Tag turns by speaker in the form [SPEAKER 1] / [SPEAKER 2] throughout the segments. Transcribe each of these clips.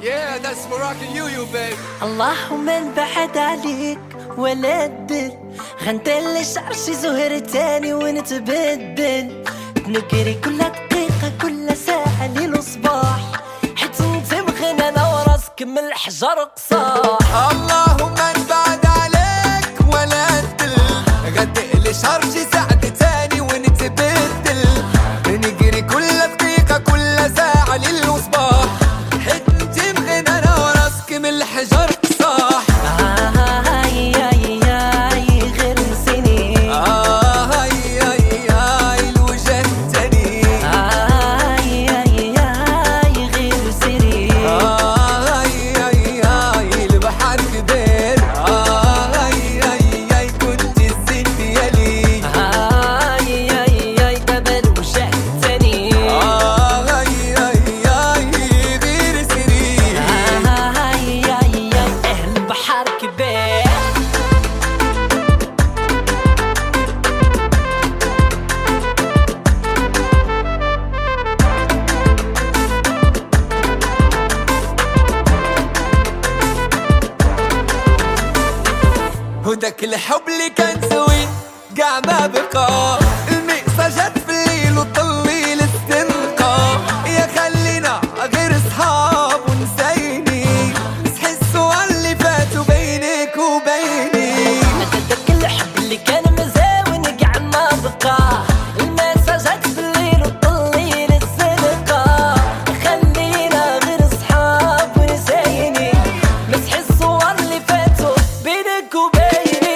[SPEAKER 1] Yeah, that's Moroccan you baby.
[SPEAKER 2] اللهم انبعد عليك ولا الدل غنتلي شعر شي زهر تاني ونتبدل نجري كل دقيقة كل ساعة ليل وصباح حيت انت مغنى انا وراسك من الحجر قصاح.
[SPEAKER 1] اللهم انبعد عليك ولا الدل غنتلي شعر شي ساعة تاني ونتبدل نجري كل دقيقة كل ساعة ليل وصباح حيت انت مغنى انا وراسك من الحجر قصاح. وداك الحب اللي كان زوين قاع ما بقى المقصة جات في الليل وطلي للزنقة يا خلينا غير صحاب ونسيني مسحي الصور اللي فاتوا بينك وبيني.
[SPEAKER 2] داك الحب اللي كان مزاون قاع ما بقى المقصة جات في الليل وطلي للزنقة خلينا غير صحاب ونسيني مسحي الصور اللي فاتوا بينك وبيني.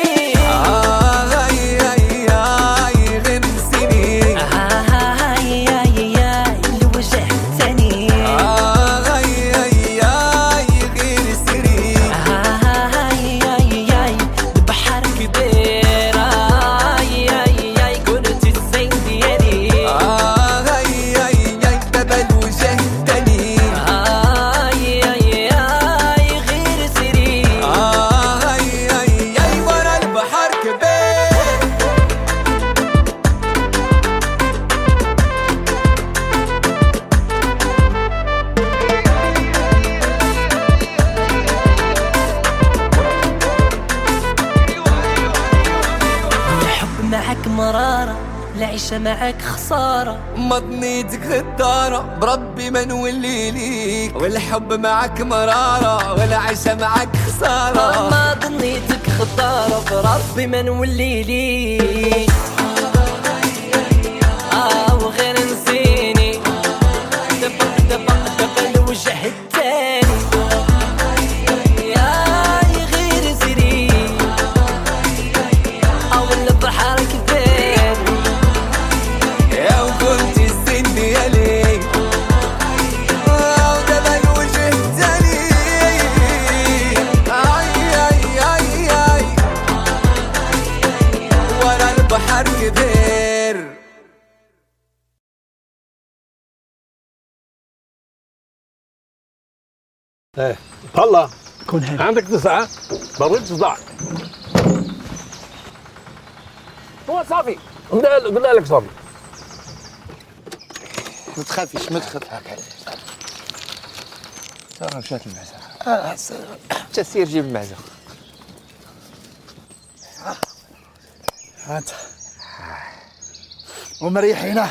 [SPEAKER 2] معك مرارة العيشة معك خسارة
[SPEAKER 1] مضنيتك غدارة بربي ما نولي ليك والحب معك مرارة والعيشة معك خسارة
[SPEAKER 2] ما ضنيتك خسارة بربي ما نولي ليك وغير نسيني دبق الوجه التاني
[SPEAKER 1] بحر كبير.
[SPEAKER 3] ايه طلع
[SPEAKER 4] كون هنا
[SPEAKER 3] عندك 9 بريد صداع. هو صافي قلنا لك صافي.
[SPEAKER 4] ما تخافيش ما تخافش. ترى مشات المعزة.
[SPEAKER 1] تسير جيب المعزة.
[SPEAKER 4] هات ومريحينا.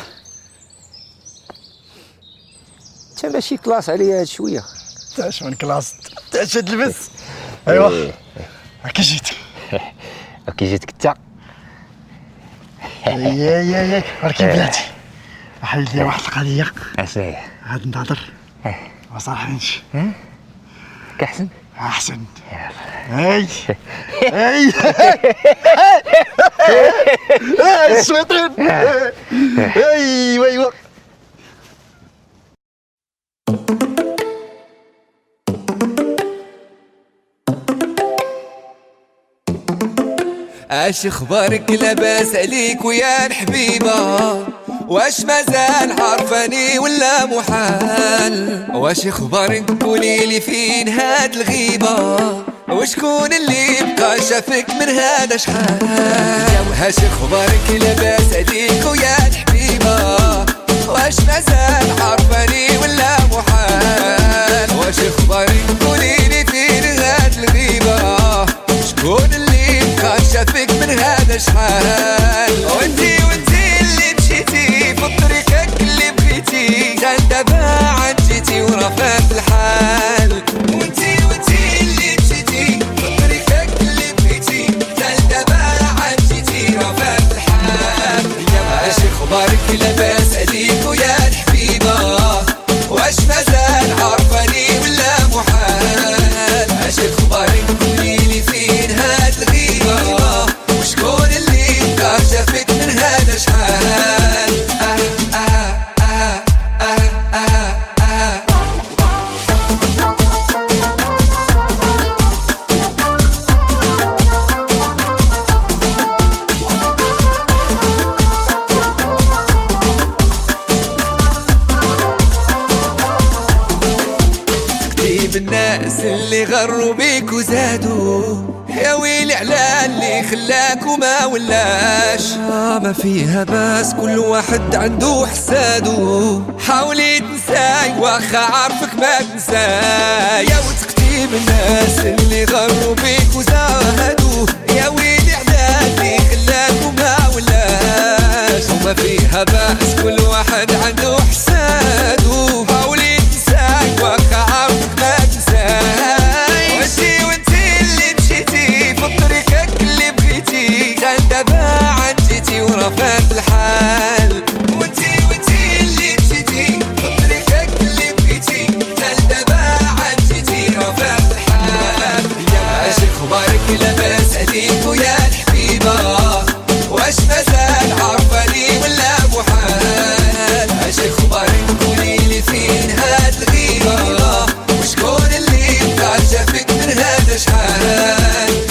[SPEAKER 1] انت ماشي كلاس عليا هاد شويه.
[SPEAKER 4] تعش من كلاس تعش تلبس. ايوا كي جيت
[SPEAKER 1] كي جيتك انت.
[SPEAKER 4] يا ولكن بلاتي حيد لي واحد القضيه.
[SPEAKER 1] اسمعي
[SPEAKER 4] غادي نهضر ما صالحينش.
[SPEAKER 1] كحسن
[SPEAKER 4] احسن. هاي هاي الشويطين. ايوا ايوا
[SPEAKER 1] اش اخبارك لاباس عليك ويا الحبيبه واش مازال عارفاني ولا محال واش اخبارك قوليلي فين هاد الغيبه وشكون اللي بقى شافك من هذا شحال واش اخبارك لاباس عليك ويا الحبيبه واش مازال عارفاني ولا محال واش اخبارك قوليلي فين هاد الغيبة شكون اللي بقى شافك من هذا شحال وانتي اللي مشيتي في طريقك اللي بغيتي كان دابا عاد جيتي ورفات الحال وانتي اللي مشيتي في طريقك اللي بغيتي كان دابا عاد جيتي ورفات الحال يا واش اخبارك لاباس عليك ويا الحبيبة واش مازال عارفاني ولا محال اش اخبارك قوليلي فين هاد الغيبة وشكون اللي بقى شافك من هذا شحال الناس اللي غروا بيك وزادوا يا ويلي على اللي خلاك وما ولاش ما فيها باس كل واحد عنده حسادو حاولي تنساي واخا عارفك ما تنساي يا وتختي بالناس اللي غروا بيك وزادوا يا ويلي على اللي خلاك وما ولاش وما فيها باس كل واحد عنده حسادو حاولي تنساي واخا عارفك ما وانتي اللي مشيتي في طريقك اللي بغيتي كان دابا عاد جيتي ورفات الحال وانتي اللي مشيتي في طريقك اللي بغيتي كان دابا عاد جيتي ورفات الحال يا واش اخبارك لاباس عليك ويا الحبيبة واش مازال عارفاني ولا محال اش اخبارك قوليلي فين هاد الغيبة وشكون اللي بقى شافك من هذا شحال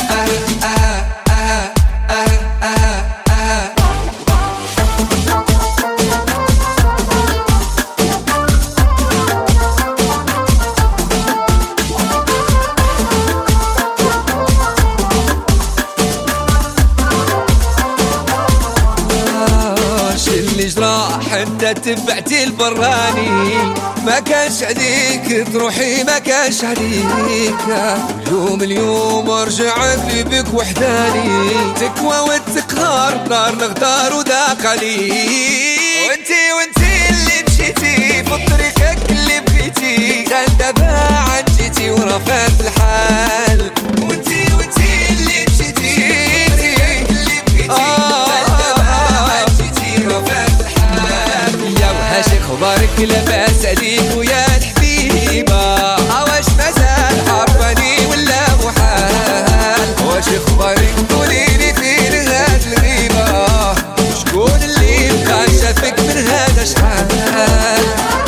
[SPEAKER 1] اللي جراح انت تبعتي البراني ما كانش عليك تروحي ما كانش عليك اليوم رجعت لي بك وحداني تكوى وتقهر نار الغدار وذاق عليك وانتي اللي مشيتي في طريقك اللي بغيتي كان دابا عاد جيتي ورفات الحال وانتي اللي مشيتي في طريقك اللي بغيتي كان دابا عاد جيتي ورفات يا وهاش اخبارك لاباس عليك ويا الحبيبة واش مازال عارفاني ولا محال واش اخبارك قوليلي فين هاد الغيبة شكون اللي بقى شافك من هذا شحال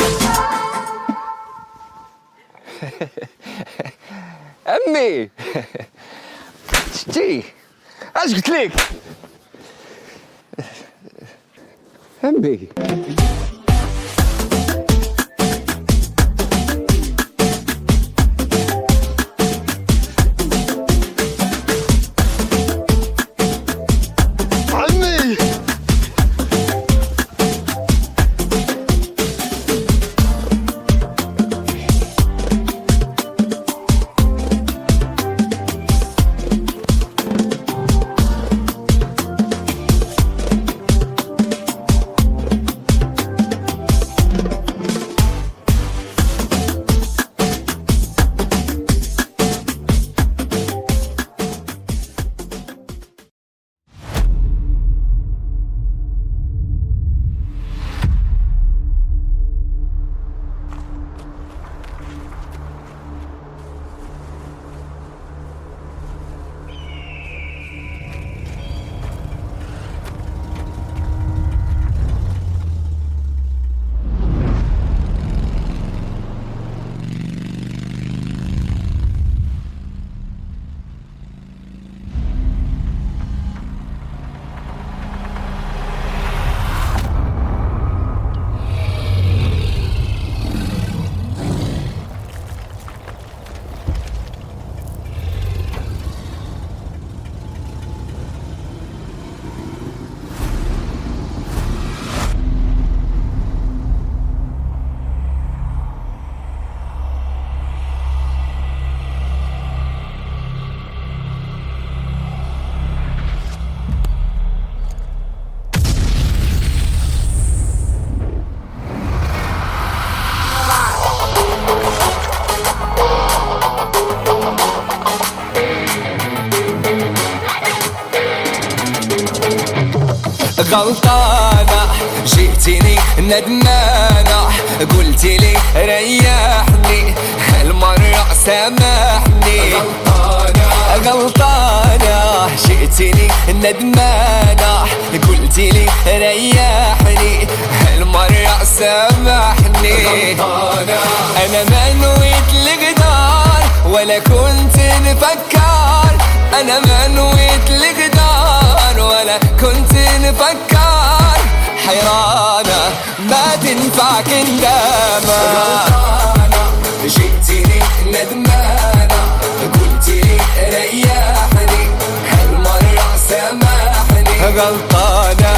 [SPEAKER 3] امي شتي اش قلت لك امي
[SPEAKER 1] غلطانة جيتيني ندمانة قلتي لي ريحني هالمرة سامحني غلطانة جيتيني ندمانة قلتي لي ريحني هالمرة سامحني أنا ما نويت الغدار ولا كنت نفكر أنا ما نويت الغدار ولا كنت نفكر حيرانة ما تنفع كندامة جيتيني ندمانة قلتي لي ريحني هالمرة سامحني غلطانة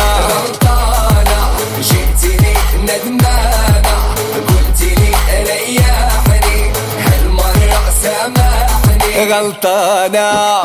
[SPEAKER 1] جيتيني ندمانة قلتي لي ريحني هالمرة سامحني غلطانة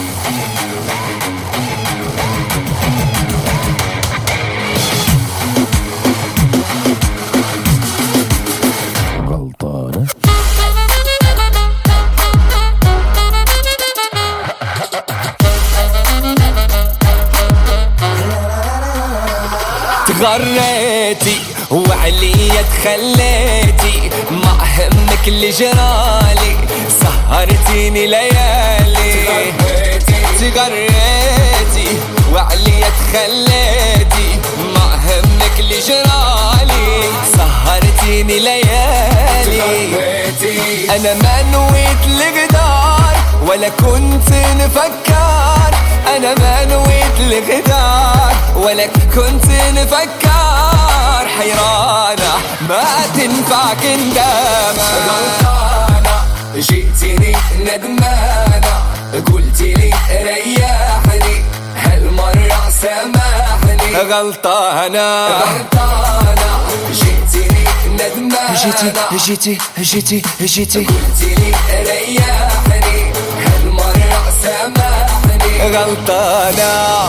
[SPEAKER 1] تغريتي وعليا تخليتي ما همك اللي جرالي سهرتيني ليالي تغريتي وعليا تخليتي ما همك اللي جرالي سهرتيني ليالي انا ما نويت الغدار ولا كنت نفكر أنا ما نويت الغدار ولا كنت نفكر حيرانة ما تنفع كندامة غلطانة جيتيني ندمانة قلتي لي ريحني هالمرة سامحني غلطانة جيتيني ندمانة جيتي قلتي لي ريحني هالمرة سامحني غلطانة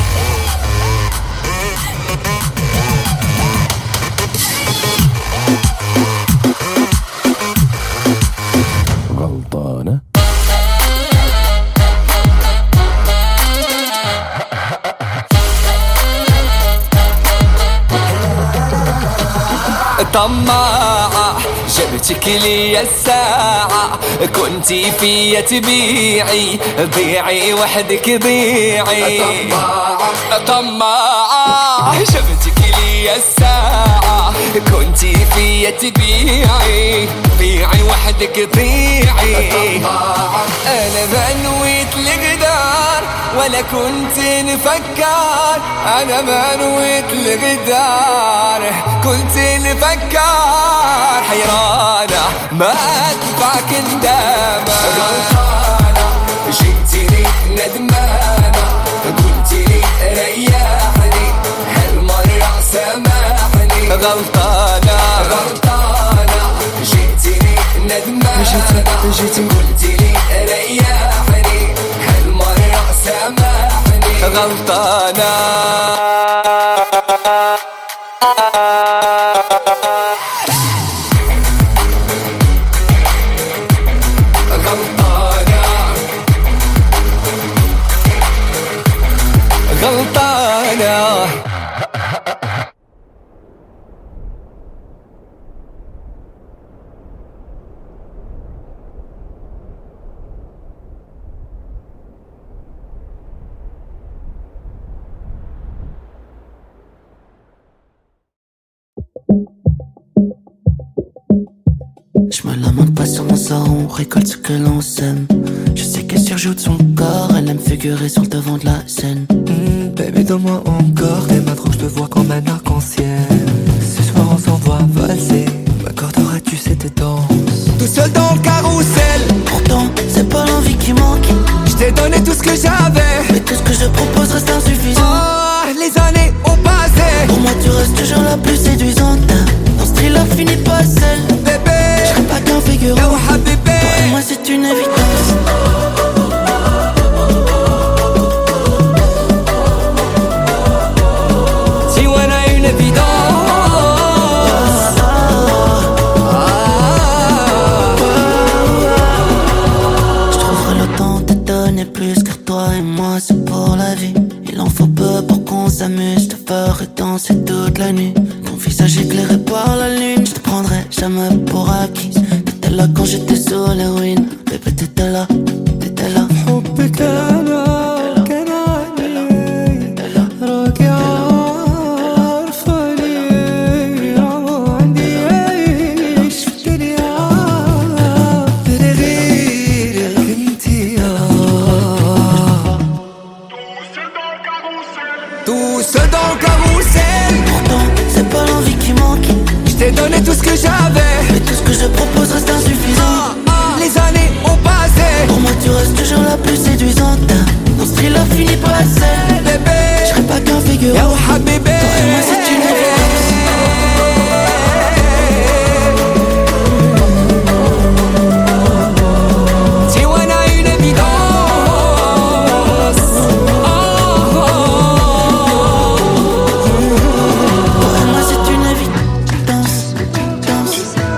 [SPEAKER 1] طماعة جبتك لي الساعة كنتي فيا تبيعي ضيعي وحدك ضيعي طماعة جبتك لي الساعة كنتي فيا تبيعي ضيعي وحدك ضيعي أنا ما نويت الغدار ولا كنت نفكر أنا ما نويت الغدار كنت نفكر حيرانة ما تنفع كندامة غلطانة جيتيني ندمانة قلتي لي ريحني هالمرة سامحني غلطانة جيتيني ندمانة قلتي لي ريحني هالمرة سامحني غلطانة غلطانة
[SPEAKER 2] Je me lamente pas sur mon sort, on récolte ce que l'on sème. Je sais qu'elle surjoue de son corps, elle aime figurer sur le devant de la scène.
[SPEAKER 5] Baby, donne-moi encore tes mains trop, je te vois comme un arc-en-ciel. Ce soir on s'envoie valser, m'accorderas-tu cette danse?
[SPEAKER 1] Tout seul dans le carrousel,
[SPEAKER 2] Pourtant, c'est pas l'envie qui manque,
[SPEAKER 1] je t'ai donné tout ce que j'avais.
[SPEAKER 2] mais tout ce que je propose reste insuffisant.
[SPEAKER 1] Oh, les années ont passé.
[SPEAKER 2] Pour moi tu restes toujours la plus séduisante. Ton style a fini pas seul.
[SPEAKER 1] Bébé,
[SPEAKER 2] Je serai pas qu'un figurant.
[SPEAKER 1] oh habibé,
[SPEAKER 2] Pour moi c'est une évidence.
[SPEAKER 1] si on a une évidence.
[SPEAKER 2] Je trouverai le temps de te donner plus, car toi et moi c'est pour la vie. Il en faut peu pour qu'on s'amuse. Te ferai danser toute la nuit. Ton visage éclairé par la lune. Je te prendrai jamais pour acquise. T'étais là quand j'étais sur les ruines. Bébé t'étais là, t'étais là. حبك أنا كان عني راكي عارفاني عندي عيش في الدنيا غيرك انتي
[SPEAKER 1] Tous dans le carrousel.
[SPEAKER 2] Pourtant c'est pas l'envie qui manque.
[SPEAKER 1] Je t'ai donné tout ce que j'avais.
[SPEAKER 2] Mais tout ce que je propose reste insuffisant.
[SPEAKER 1] Les années ont passé.
[SPEAKER 2] Pour moi tu restes toujours la plus séduisante. Mon style a fini par la scène.
[SPEAKER 1] Bébé,
[SPEAKER 2] je serai pas qu'un figurant.
[SPEAKER 1] Ya Habibi.
[SPEAKER 2] Toi et moi c'est une évidence.
[SPEAKER 1] Tu en as une évidence.
[SPEAKER 2] Toi et moi c'est une évidence. Danse,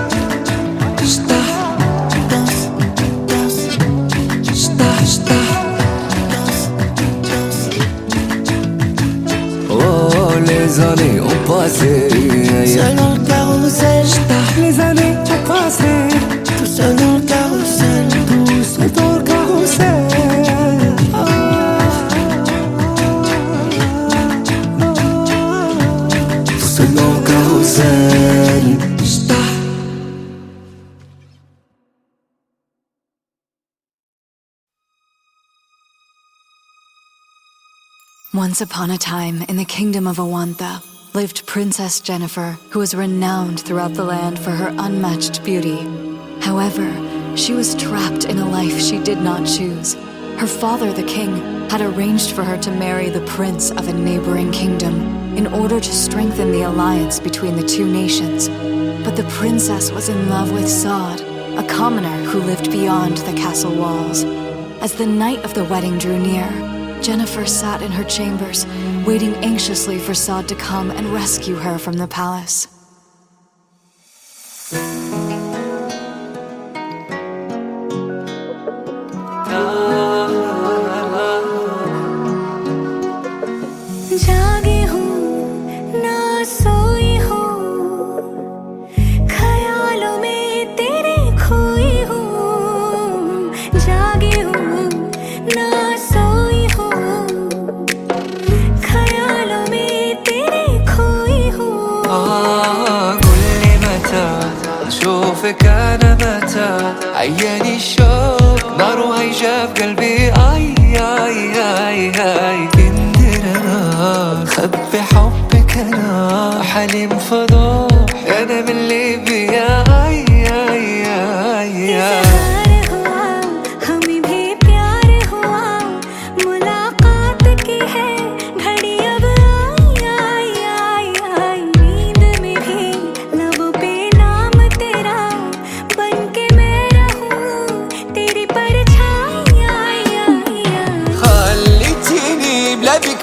[SPEAKER 2] danse, danse,
[SPEAKER 1] Oh, les années ont passé.
[SPEAKER 2] seul dans le carrousel.
[SPEAKER 1] Les années ont passé.
[SPEAKER 2] Tout seul dans le carrousel.
[SPEAKER 1] Tout seul dans le carrousel. Tout seul dans le carrousel.
[SPEAKER 6] Once upon a time, in the kingdom of Awantha, lived Princess Jennifer, who was renowned throughout the land for her unmatched beauty. However, she was trapped in a life she did not choose. Her father, the king, had arranged for her to marry the prince of a neighboring kingdom in order to strengthen the alliance between the two nations. But the princess was in love with Saad, a commoner who lived beyond the castle walls. As the night of the wedding drew near, Jennifer sat in her chambers, waiting anxiously for Saad to come and rescue her from the palace.
[SPEAKER 7] जागी हूँ ना सोई हूँ ख्यालों में तेरे खोई हूँ जागी हूँ ना सोई हूँ ख्यालों में तेरे खोई हूँ
[SPEAKER 1] قول لي متى أشوفك أنا متى عياني الشوق نار هيجا في قلبي أي أي أي أي خبي حبك أنا حليم فضوح أنا من اللي بيا أي أي أي
[SPEAKER 7] इज़हार हुआ हमें भी प्यार हुआ मुलाकात की है घड़ी अब आई आई आई आई नींद में भी लबों पे नाम तेरा बन के मैं रहूं तेरी परछाई आई आई आई
[SPEAKER 1] خليتيني بلا بك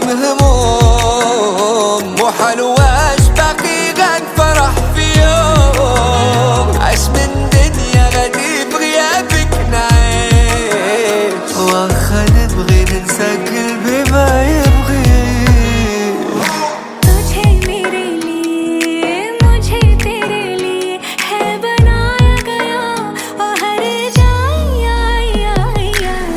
[SPEAKER 1] مهموم محال واش باقي غاد فرح في يوم عاش من دنيا غادي بغيابك نعيش واخا نبغي ننسى قلبي ما يبغي
[SPEAKER 7] तुझे मेरे लिए मुझे तेरे लिए है बनाया गया और हर जाई आई आई आई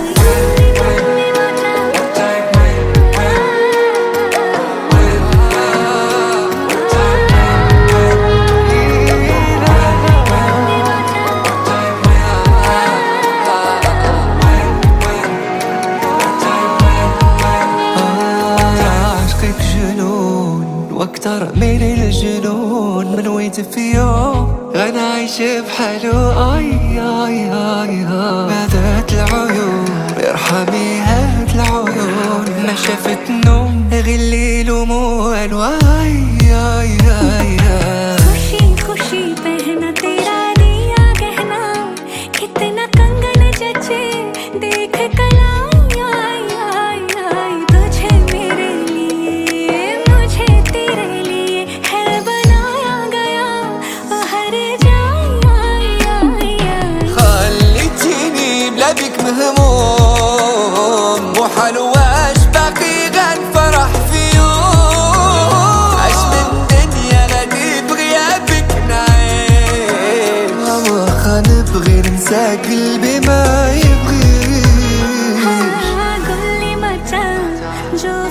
[SPEAKER 1] عشقك جنون واكتر من الجنون من ويت في يوم غنعيش بحاله اي اي اي ماذات العيون ارحمي هات العيون ما شافت نوم غير الليل وموال واي اي اي
[SPEAKER 7] खुशी खुशी पहना तेरा दिया गहना कितना कंगन जचे देख कलाई आई आई आई तुझे मेरे लिए मुझे तेरे लिए है बनाया गया और हर जाई आई आई आई
[SPEAKER 1] خليتيني بلا بك مهموم محال واش باقي غنفرح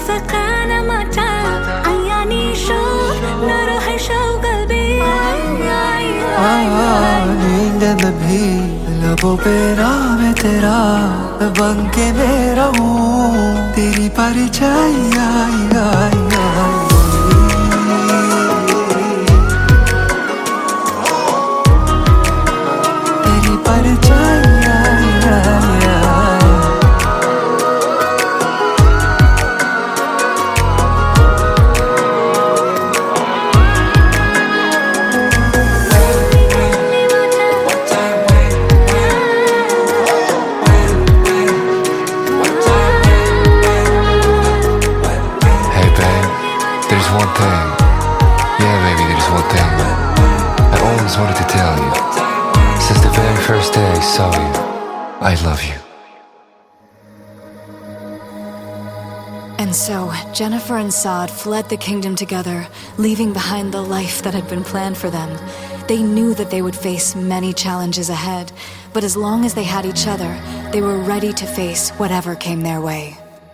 [SPEAKER 7] سقانا متى عياني شوق نروح شوق قلبي
[SPEAKER 5] नींद में भी लबों पे नाम है तेरा बन के मैं रहूं तेरी परछाई आई आई आई तेरी परछाई आई आई आई
[SPEAKER 8] One thing, yeah baby, there's one thing I always wanted to tell you. Since the very first day I saw you, I love you.
[SPEAKER 6] And so, Jennifer and Saad fled the kingdom together, leaving behind the life that had been planned for them. They knew that they would face many challenges ahead, but as long as they had each other, they were ready to face whatever came their way.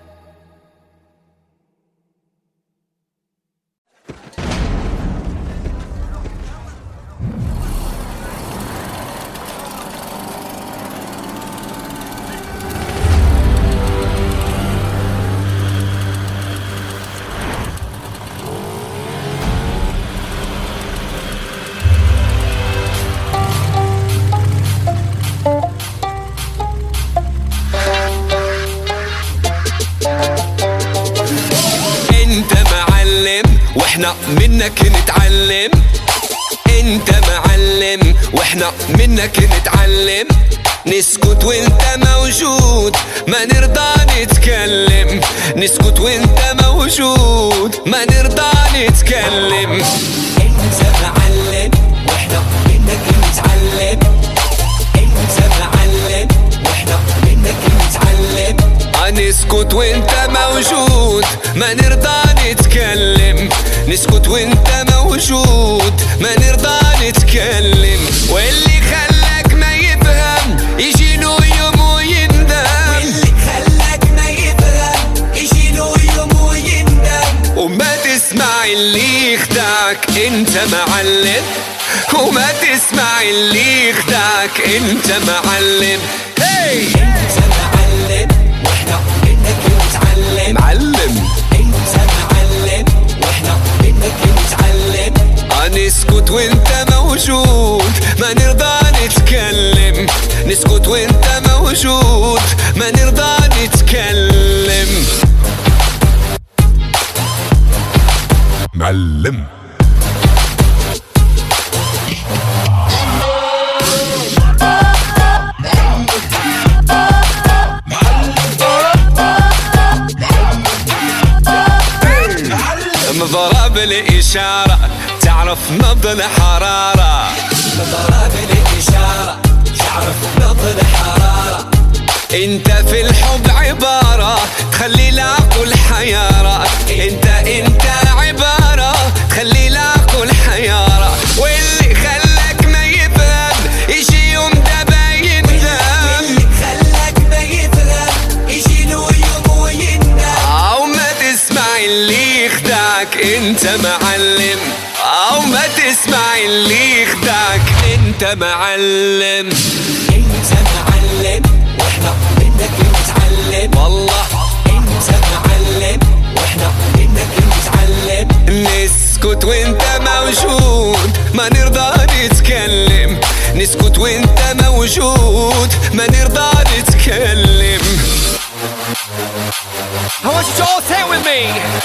[SPEAKER 1] واحنا منك نتعلم انت معلم واحنا منك نتعلم نسكت وانت موجود ما نرضى نتكلم نسكت وانت موجود ما نرضى نتكلم انت معلم واحنا منك نتعلم انت معلم واحنا منك نتعلم نسكت وانت موجود ما نرضى نتكلم نسكت وانت موجود ما نرضى نتكلم واللي خلاك ما يفهم يجي له يوم ويندم واللي خلاك ما يفهم يجي له يوم ويندم وما تسمع اللي يخدعك انت معلم وما تسمع اللي يخدعك انت معلم هي انت معلم واحنا منك نتعلم معلم انت معلم واحنا منك نتعلم نسكت وانت موجود ما نرضى نتكلم نسكت وانت موجود ما نرضى نتكلم معلم ضرب الإشارة تعرف نبض الحرارة ضرب الإشارة تعرف نبض الحرارة انت في الحب عبارة تخلي العقل حيارة انت عبارة تخلي العقل حيارة واللي خلاك ما يفهم يجي يوم دابا يندم واللي خلاك ما يفهم يجي له يوم ويندم او ما تسمع اللي يخدعك انت معلم او ما تسمع اللي يخدعك انت معلم انت معلم واحنا منك نتعلم والله انت معلم واحنا منك نتعلم نسكت وانت موجود ما نرضى نتكلم نسكت وانت موجود ما نرضى نتكلم I want you to all say it with me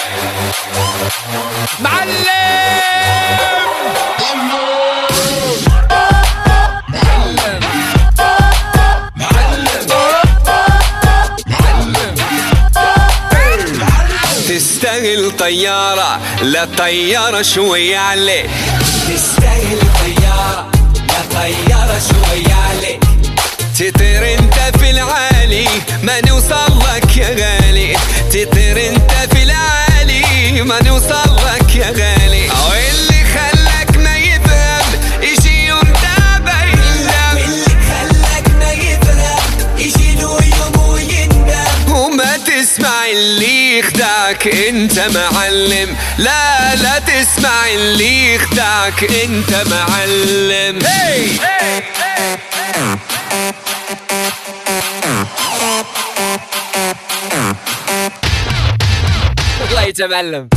[SPEAKER 1] تستاهل طيارة لا طيارة شوية عليك تستاهل طيارة لا طيارة شوية عليك تطير انت في العالي ما نوصل لك يا غالي تطير انت في العالي ما نوصل لك يا غالي واللي خلاك ما يفهم يجي يوم دابا يندم واللي خلاك ما يفهم يجي له يوم ويندم وما تسمع اللي يخدعك انت معلم، لا لا تسمع اللي يخدعك انت معلم. هي الله يتمعلم.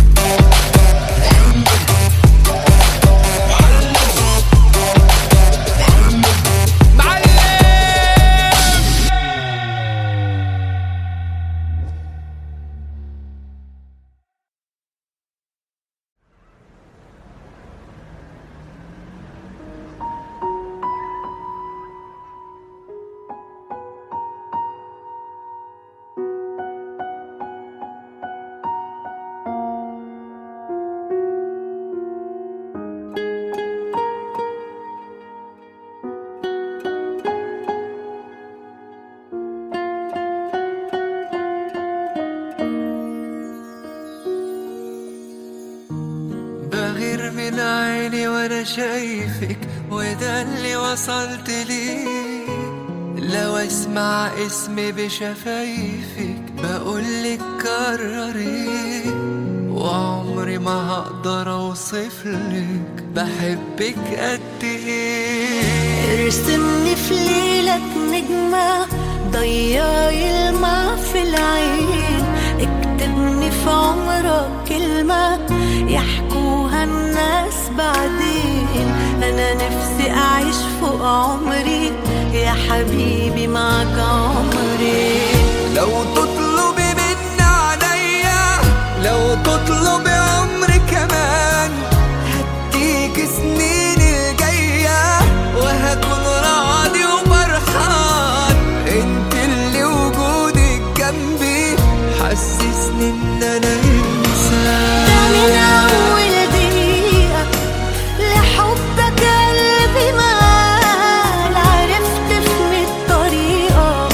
[SPEAKER 5] بغير من عيني وانا شايفك، وده اللي وصلت ليه. لو اسمع اسمي بشفايفك بقولك كرري، وعمري ما هقدر اوصفلك بحبك قد ايه.
[SPEAKER 2] ارسمني في ليلك نجمة ضيعي الماء في العين، اكتبني في عمرك كلمة يحكوها الناس بعدين. انا نفسي اعيش فوق عمري يا حبيبي معك عمري.
[SPEAKER 1] لو تطلبي مني عليا، لو تطلبي عمري كمان، هديك سنين الجاية وهكون راضي وفرحان. انت اللي وجودك جنبي حسسني ان انا انسان.
[SPEAKER 2] ده من اول دقيقة لحبك قلبي مال، عرفت في الطريقة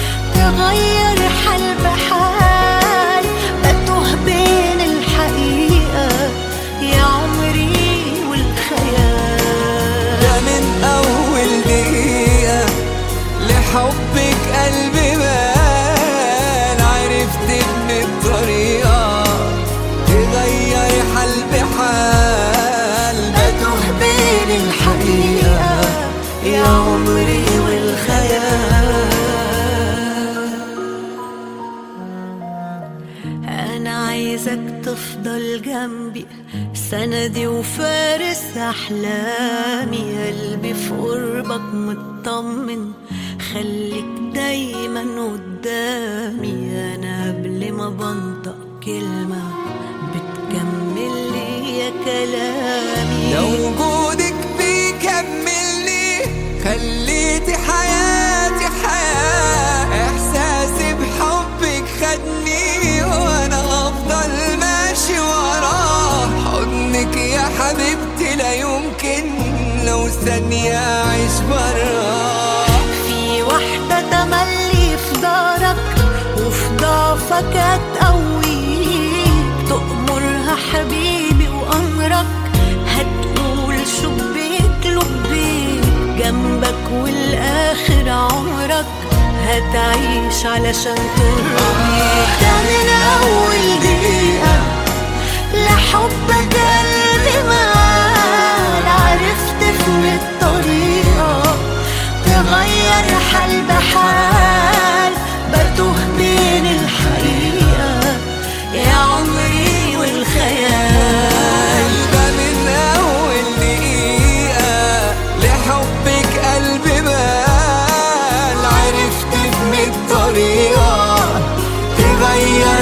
[SPEAKER 2] تغير حال بحال. بتوه بين الحقيقة يا عمري والخيال.
[SPEAKER 1] ده من اول دقيقة لحبك قلبي مال، عرفت ان الطريقة تغير حال بحال.
[SPEAKER 2] بتوه بين الحقيقة يا عمري والخيال. أنا عايزك تفضل جنبي سندي وفارس أحلامي. قلبي في قربك مطمن، خليك دايما قدامي. أنا قبل ما بنطق كلمة بتكمل لي يا كلامي.
[SPEAKER 1] لو وجودك بيكملني، خليتي حياتي حياة. إحساسي بحبك خدني وأنا أفضل ماشي وراه. حضنك يا حبيبتي لا يمكن لو ثانية أعيش براه.
[SPEAKER 2] في واحدة تملي في دارك وفي ضعفك هتقويك، تأمرها حبيبي وأمرك هتقول شبيك لبيك. جنبك والآخر عمرك هتعيش علشان ترضيك. ده من أول دقيقة لحبك قلبي مال، عرفت في الطريقة تغير حال بحال. بتوه بين الحقيقة يا عمري والخيال.
[SPEAKER 1] ده من أول دقيقة لحبك قلبي مال، عرفت من الطريقة تغير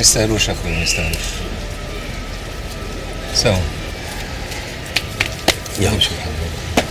[SPEAKER 8] يستاهلوش اخوي، ما يستاهلوش. سوا يلا نشوف حاجة.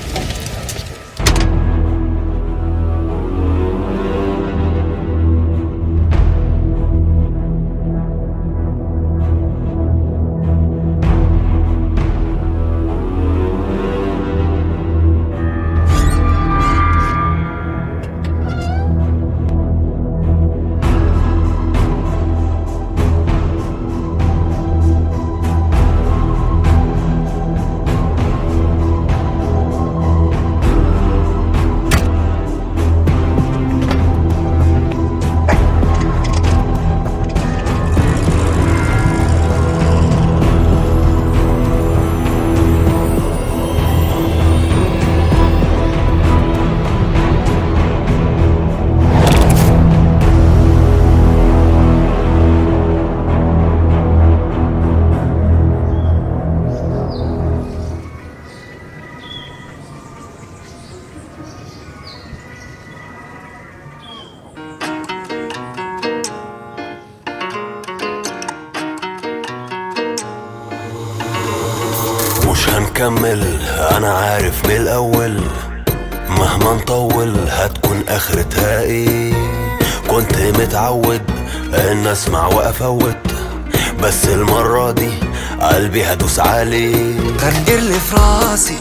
[SPEAKER 9] مش هنكمل، انا عارف من الاول مهما نطول هتكون اخرتها ايه. كنت متعود ان اسمع وافوت، بس المرة دي قلبي هدوس عليه.
[SPEAKER 1] غندير اللي في راسي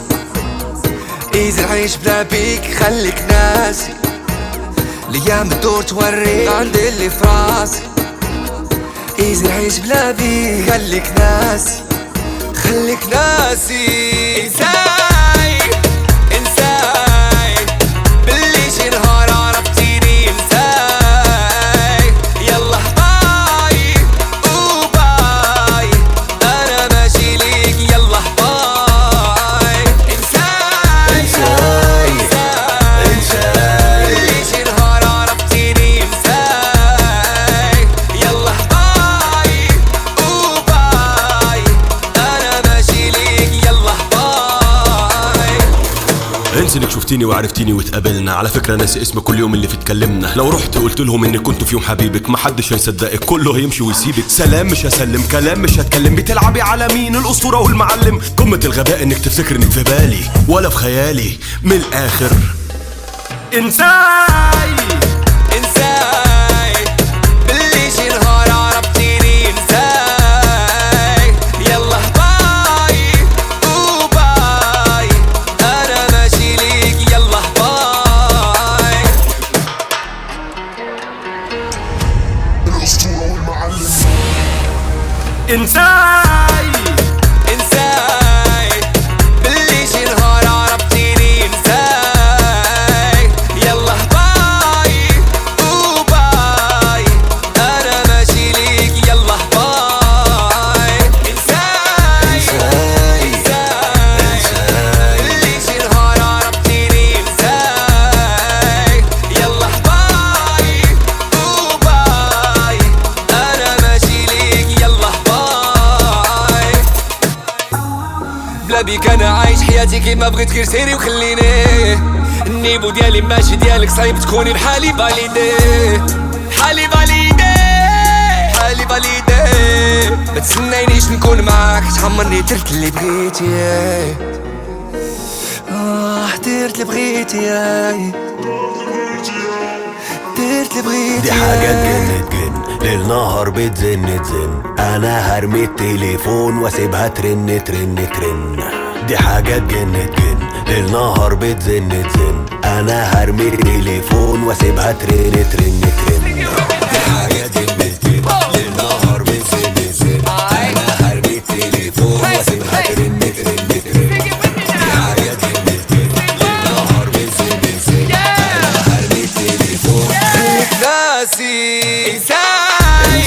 [SPEAKER 1] ايزي العيش بلا بيك، خليك ناسي الايام بتدور توريك. غندير اللي في راسي ايزي العيش بلا بيك، خليك ناسي خليك ناسي. انساي انساي باللي شي نهار عرفتيني. انساي يلا باي وباي، انا ماشي ليك يلا باي. انساي انساي انساي باللي شي نهار عرفتيني. انساي يلا باي وباي، انا ماشي ليك يلا باي.
[SPEAKER 9] انسى انك شفتيني وعرفتيني واتقابلنا. على فكرة ناسي اسم كل يوم اللي فيه اتكلمنا. لو رحت قلت لهم اني كنت في يوم حبيبك محدش هيصدقك، كله هيمشي ويسيبك. سلام مش هسلم، كلام مش هتكلم. بتلعبي على مين؟ الاسطورة والمعلم. قمة الغباء انك تفتكر انك في بالي ولا في خيالي. من الاخر انساي
[SPEAKER 1] انساي باللي شي نهار عرفتيني. انساي يلا باي وباي، انا ماشي ليك يلا باي.
[SPEAKER 9] الاسطورة والمعلم. انساي
[SPEAKER 1] انساي باللي شي نهار عرفتيني. انساي يلا باي وباي، انا ماشي ليك يلا باي. انساي انساي باللي شي نهار عرفتيني. انساي يلا باي وباي، انا ماشي ليك يلا باي. بلا بيك انا عايش حياتي كيما بغيت، غير سيري وخليني. النيبو ديالي ماشي ديالك، صعيب تكوني بحالي فاليدي. بحالي فاليدي بحالي فاليدي. ما تسنينيش نكون معاك، تعمرني درت اللي بغيتي. درت اللي بغيتي درت اللي بغيتي.
[SPEAKER 9] دي حاجة تجن ليل نهار بتزن تزن. انا هرمي التليفون واسيبها ترن ترن ترن. دي حاجة تجن ليل نهار بتزن تزن. انا هرمي التليفون واسيبها ترن ترن ترن. دي حاجة تجن ليل نهار بتزن تزن. انا هرمي التليفون واسيبها ترن ترن ترن. دي حاجة تجن ليل نهار بتزن تزن. انا هرمي التليفون
[SPEAKER 1] خليك ناسي. انساي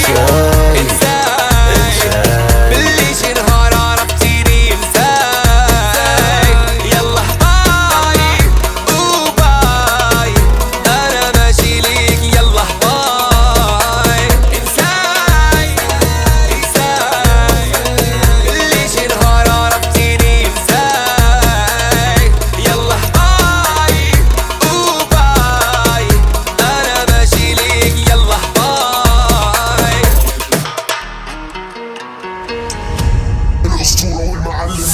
[SPEAKER 1] انساي باللي شي نهار عرفتيني. انساي يلا باي وباي، انا ماشي ليك يلا باي.
[SPEAKER 10] الأسطورة والمعلم.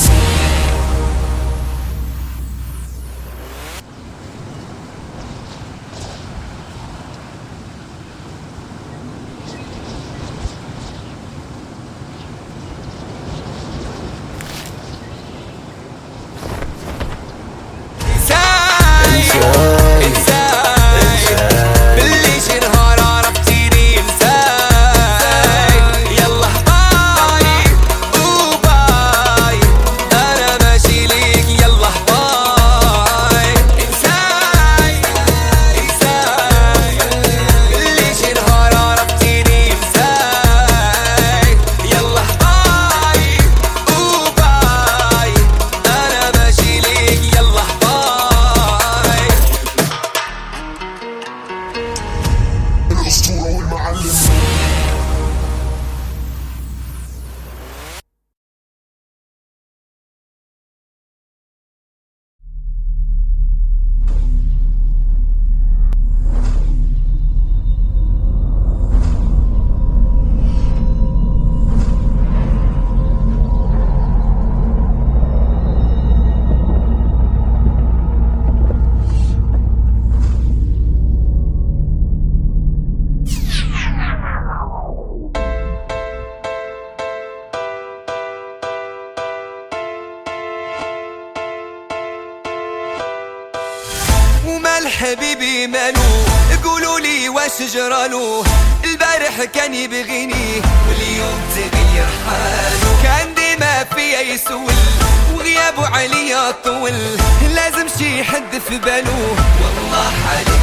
[SPEAKER 1] حبيبي مالو قولوا لي واش جرالو البارح كان يبغيني واليوم تغير حالو كان ديما فيا يسول وغيابه عليا طول لازم شي حد في بالو والله حالي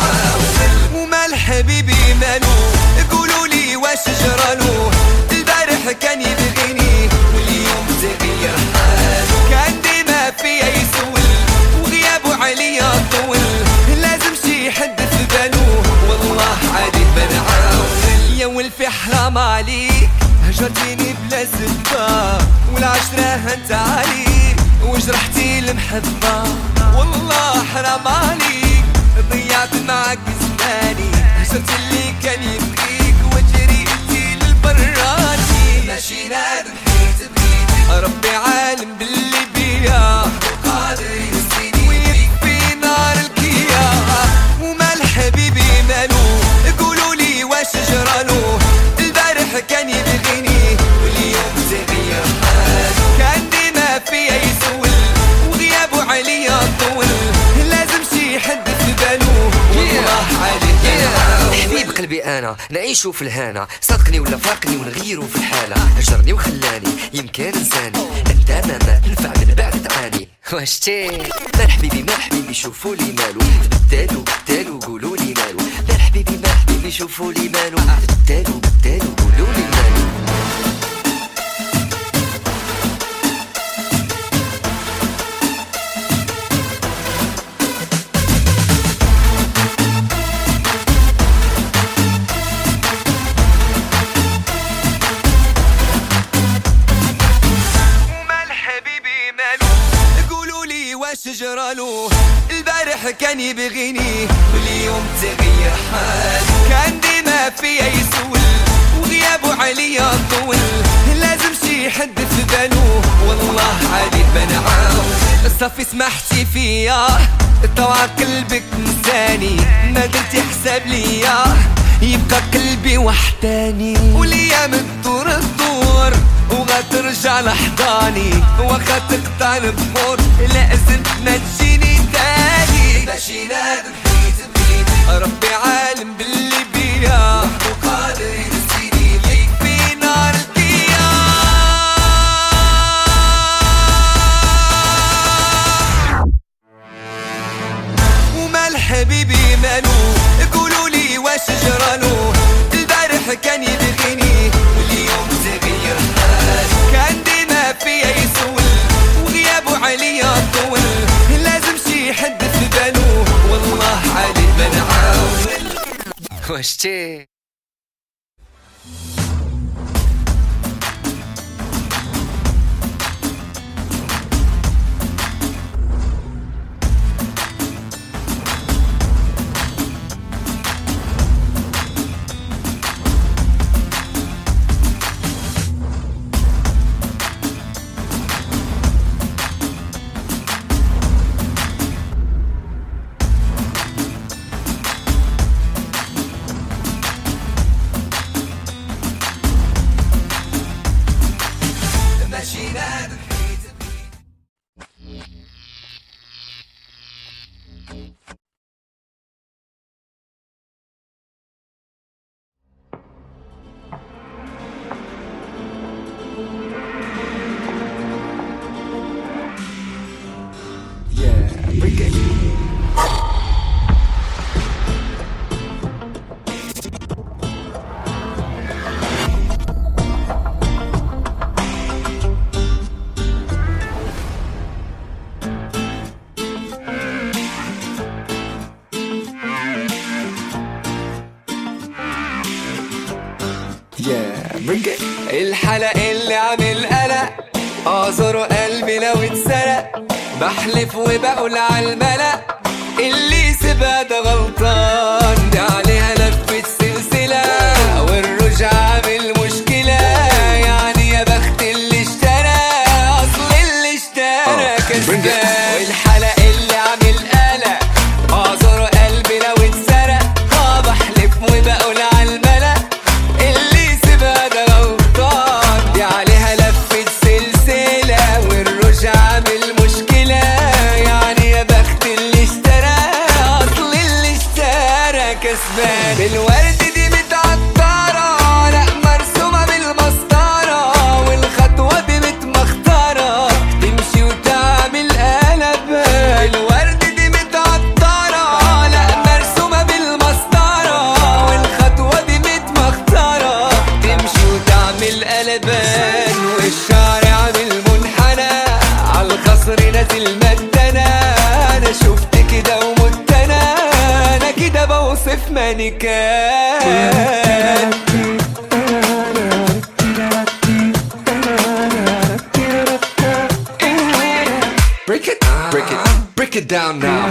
[SPEAKER 1] بنعاول ومال حبيبي مالو قولوا لي واش جرالو البارح كان يبغيني واليوم تغير حالو كان ديما فيا يسول وغيابه عليا طول لازم شي حد في بالو والله عادي بنعاول يا ولفي حرام عليك هجرتيني بلا سبة والعشرة هنت عليك وجرحتي المحبة والله حرام عليك ضيعت معك زماني هجرت اللي كان يبغيك وجريتي للبراني ماشي نادم حيت بغيتك ربي عالم باللي بيا وقادر يسقيني ويكفي نار الكيا ومال حبيبي مالو قولوا لي واش جرالو البارح كان يبغيني واليوم تغير حالو كان ديما فيا يسول وغيابه عليا طول لازم شي حد في بالو والله عليك
[SPEAKER 11] حبيب قلبي انا نعيشو في الهنا صدقني ولا فارقني ونغيرو في الحالة هجرني وخلاني يمكن انساني انت ما نفع من بعد تعاني واشتي مال حبيبي مال حبيبي شوفوا لي مالو بدالو قولوا لي مالو مال حبيبي شوفوا لي مالو بدالو قولوا لي مالو
[SPEAKER 1] واش جرالو البارح كان يبغيني واليوم تغير حالو كان ديما فيا يسول وغيابه عليا طول لازم شي حد في بالو والله عادي بنعاود صافي سمحتي فيا طوع قلبك نساني ما درتي حساب ليا يبقى قلبي وحداني والايام تدور وغترجع لحضاني واخا تقطع البحور لازم ما تجيني تاني ماشي نادم حيت بغيتك ربي عالم باللي بيا وقادر ينسيني يكفي نار الكيا ومال حبيبي مالو قولوا لي واش جرالو البارح كان يبغيني واليوم تغير حالو كان ديما فيا يسول وغيابه عليا طول لازم شي حد في بالو والله عادي بنعاول
[SPEAKER 11] واشتي
[SPEAKER 1] مشينا بحيد الحلق اللي عامل قلق اعذر قلبي لو اتسرق بحلف وبقول عالملأ اللي سيبها ده غلطان دي عليها لفة سلسلة والرجع عامل مشكلة يعني يا بخت اللي اشترى اصل اللي اشترى كسبان والحلق اللي عامل قلق اعذر قلبي لو اتسرق بحلف وبقول عالملأ اللي سيبها ده غلطان دي عليها لفة سلسلة والرجع عامل مشكلة يعني يا بخت اللي اشترى اصل اللي اشترى كسبان بالورد دي متعطرة لا مرسومة بالمسطرة والخطوة دي متمخترة تمشي وتعمل قلب الورد دي متعطرة لا مرسومة بالمسطرة والخطوة دي متمخترة تمشي وتعمل قلبان والشعر عامل منحنى عالخصر نازل مدنا انا شفت كده ومت انا كده بوصف مانيكان break it down now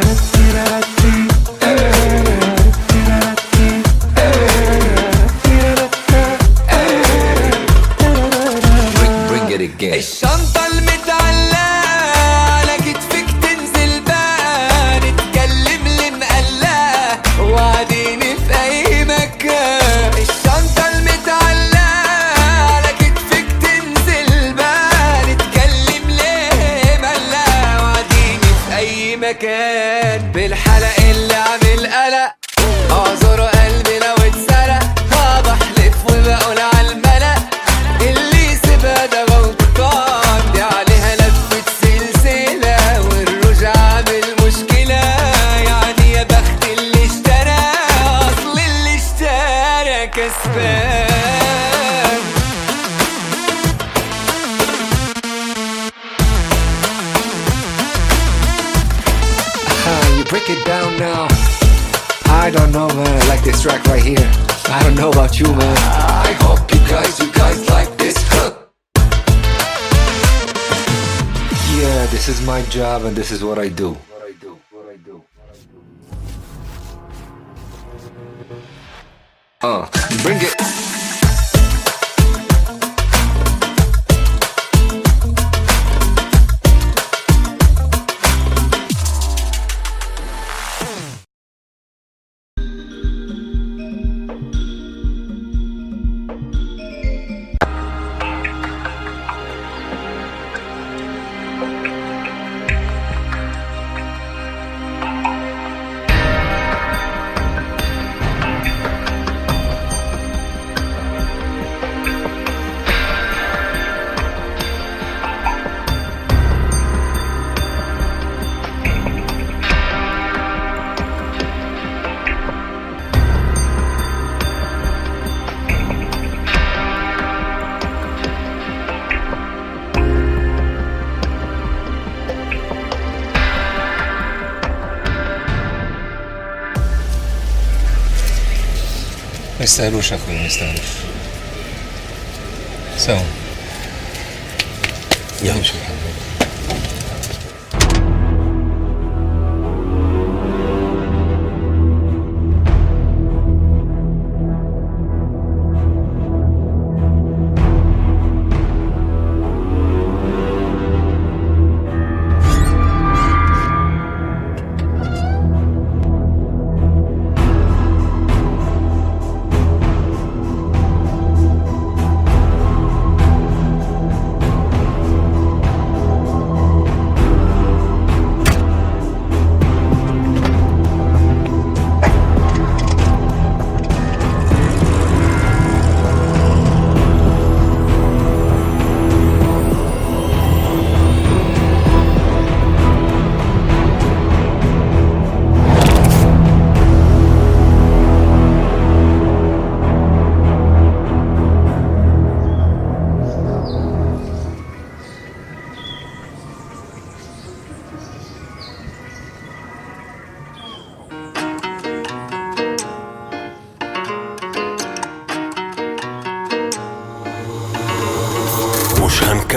[SPEAKER 1] bring it again الشنطة المتعلقة على كتفك تنزل بقى نتكلم اللي مقلقة وعديني في أي مكان الشنطة المتعلقة على كتفك تنزل بقى نتكلم ليه مقلقة وعديني في أي مكان بالحلق اللي عامل قلق أعذر قلبي لو اتسرق بحلف وبقول عالملأ اللي سيبها ده غلطان دي عليها لفة سلسلة والرجع عامل مشكلة يعني يا بخت اللي اشترى أصل اللي اشترى كسبان You break it down now I don't know man, I like this track right here I don't know about you man I hope you guys like this hook Yeah, this is my job and this is what I do bring it
[SPEAKER 8] ما يستاهلوش اخوي ما يستاهلوش سوا يلا شوف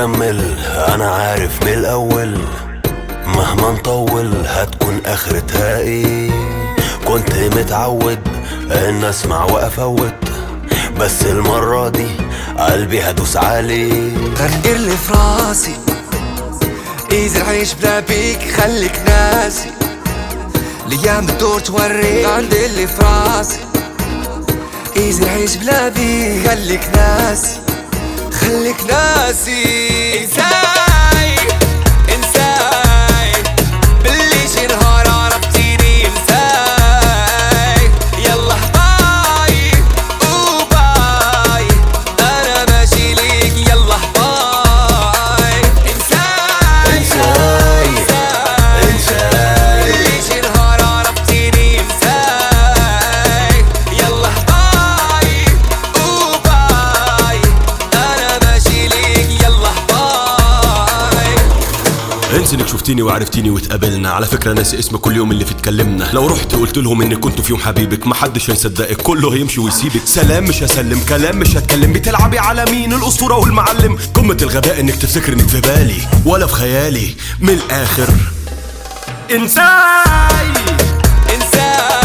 [SPEAKER 9] نكمل، انا عارف من الاول مهما نطول هتكون اخرتها ايه. كنت متعود ان اسمع وافوت، بس المرة دي قلبي هدوس عليه.
[SPEAKER 1] غندير اللي في راسي ايزي العيش بلا بيك خليك ناسي، الايام بتدور توريك. غندير اللي في راسي ايزي العيش بلا بيك خليك ناسي، خليك ناسي. انساي انساي باللي شي نهار عرفتيني. انساي يلا باي وباي انا ماشي ليك يلا باي. انساي انساي انساي باللي شي نهار عرفتيني. انساي يلا باي وباي انا ماشي ليك يلا باي.
[SPEAKER 9] انسى انك شفتيني وعرفتيني واتقابلنا، على فكرة ناسي اسمك كل يوم اللي فيه اتكلمنا. لو رحت قلت لهم انك كنت في يوم حبيبك محدش هيصدقك، كله هيمشي ويسيبك. سلام مش هسلم، كلام مش هتكلم، بتلعبي على مين؟ الاسطورة والمعلم. قمة الغباء انك تفتكر انك في بالي ولا في خيالي. من الاخر انساي
[SPEAKER 1] انساي